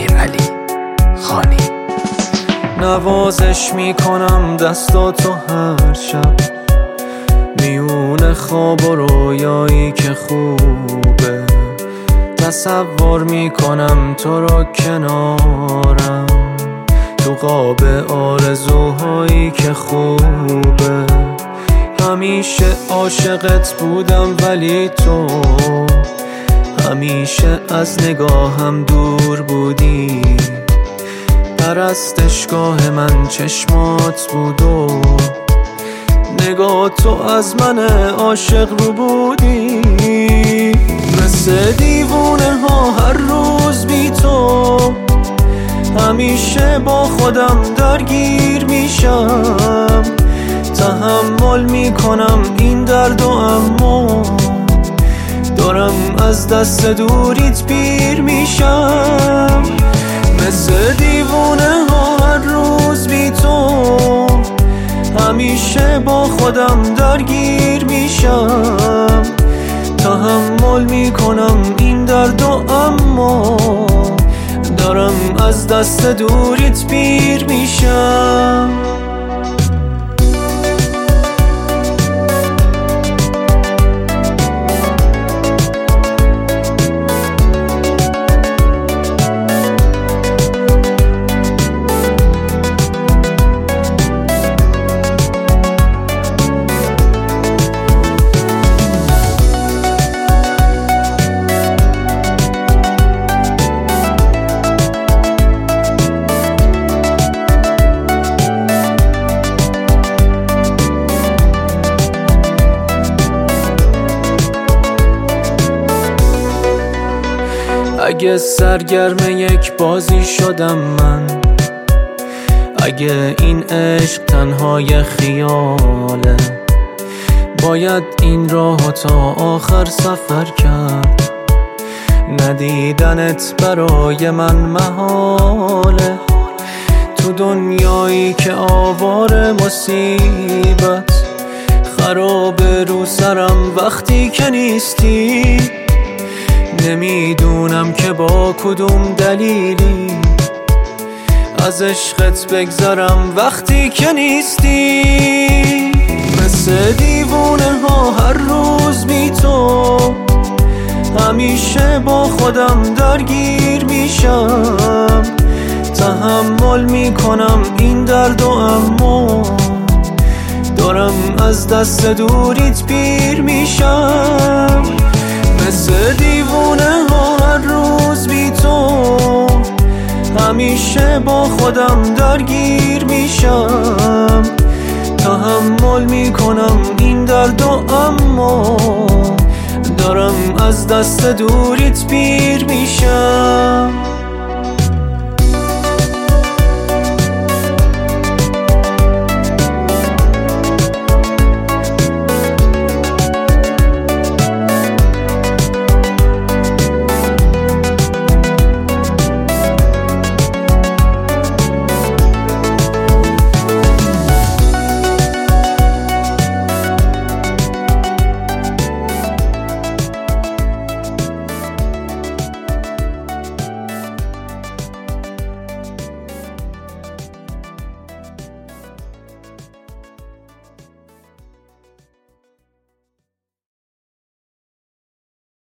امیرعلی خانی. نوازش میکنم دستاتو هر شب، میون خواب و رویایی که خوبه. تصور میکنم تو رو کنارم، تو قاب آرزوهایی که خوبه. همیشه عاشقت بودم ولی تو همیشه از نگاهم دور بودی. پرستشگاه من چشمات بود و نگاه تو از من عاشق رو بودی. مثل دیوونه ها هر روز بی تو همیشه با خودم درگیر میشم. تحمل میکنم این درد و اما دارم از دست دوریت پیر میشم. مثل دیوونه ها هر روز بی تو همیشه با خودم درگیر میشم. تحمل میکنم این درد و اما دارم از دست دوریت پیر میشم. اگه سرگرم یک بازی شدم من، اگه این عشق تنهای خیاله، باید این راه تا آخر سفر کرد. ندیدنت برای من محاله، تو دنیایی که آوار مصیبت خراب رو سرم وقتی که نیستی. نمیدونم که با کدوم دلیلی از عشقت بگذرم وقتی که نیستی. مثل دیوونه ها هر روز بی تو همیشه با خودم درگیر میشم. تحمل میکنم این درد و اما دارم از دست دوریت پیر میشم. مثل دیوونه ها هر روز بی تو همیشه با خودم درگیر میشم. تحمل میکنم این درد و اما دارم از دست دوریت پیر میشم.